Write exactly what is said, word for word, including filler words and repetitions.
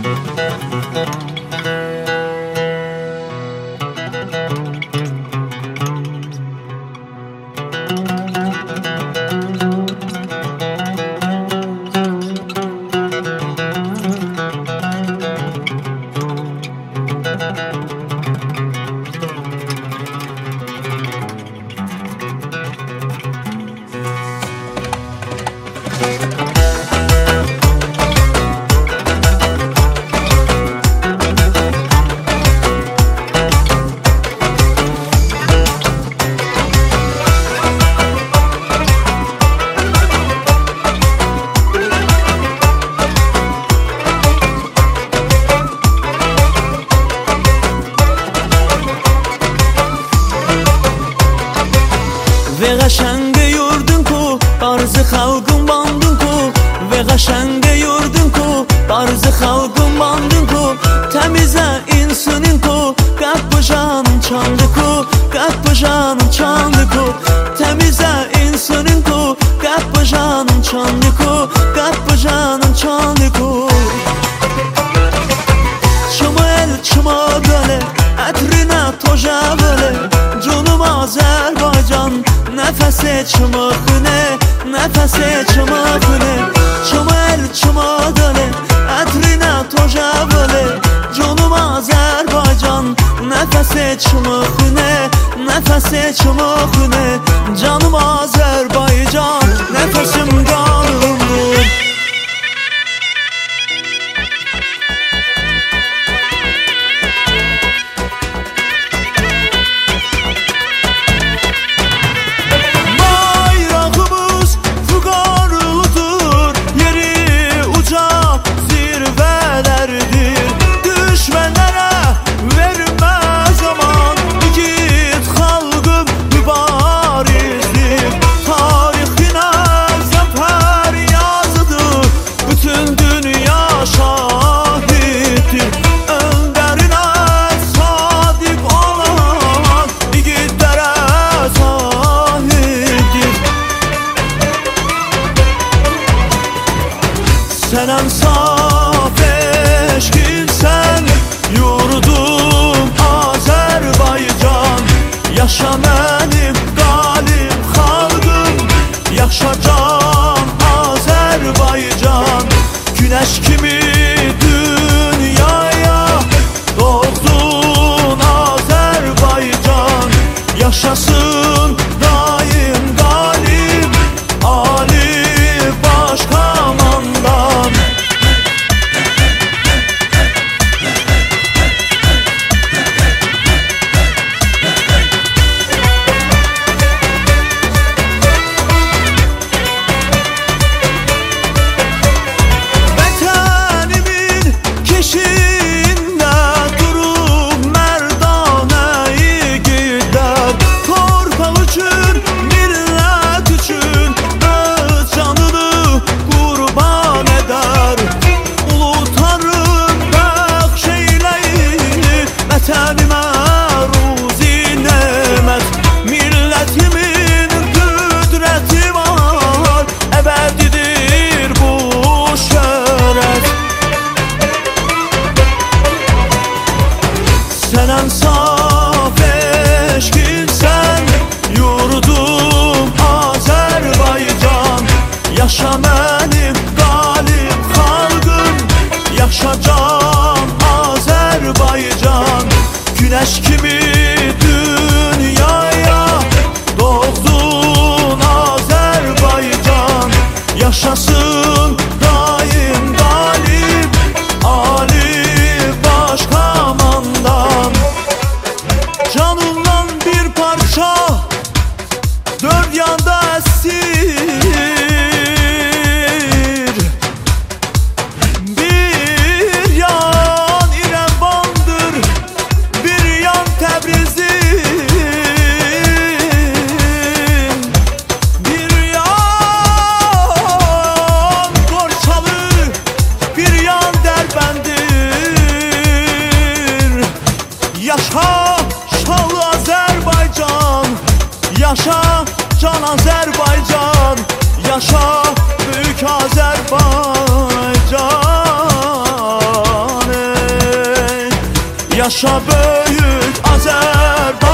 Ve qaşange yurdun ku, tarzı xalqın bandın ku. Ve qaşange yurdun ku, tarzı xalqın bandın ku. Təmizə insanın ku, qapıjanın çandı ku, qapıjanın çandı ku. Təmizə insanın ku, qapıjanın çandı ku, qapıjanın çandı ku. Çıma el çıma böyle, ətrine toja böyle. Canım Azerbaycan, nefese çımıkne, nefese çımıkne. Çıma el çıma döne, etrine toja böyle. Canım Azerbaycan, nefese çımıkne, nefese çımıkne. Canım Azerbaycan, nefesim kanımdır. Sen ansaf eşkin sen, yurdum Azerbaycan. Yaşa benim galim xalqım, yaşa can Azerbaycan. Güneş kimi dünyaya doğdun Azerbaycan. Yaşasın daim galim Ali Başkomandan. Sen ansaf eşkin sen, yurdum Azerbaycan. Yaşa benim galim xalqım, yaşa can Azerbaycan. Güneş kimi dünyaya doğdun Azerbaycan. Yaşasın daim galim Ali Başkomandan. Canımdan bir parça dört yanda esir. Bir yan İrəvandır, bir yan Təbrizin. Bir yan Borçalı, bir yan Dərbənd. Yaşa şanlı Azerbaycan, yaşa can Azerbaycan, yaşa büyük Azerbaycan. Yaşa böyük Azərbaycan.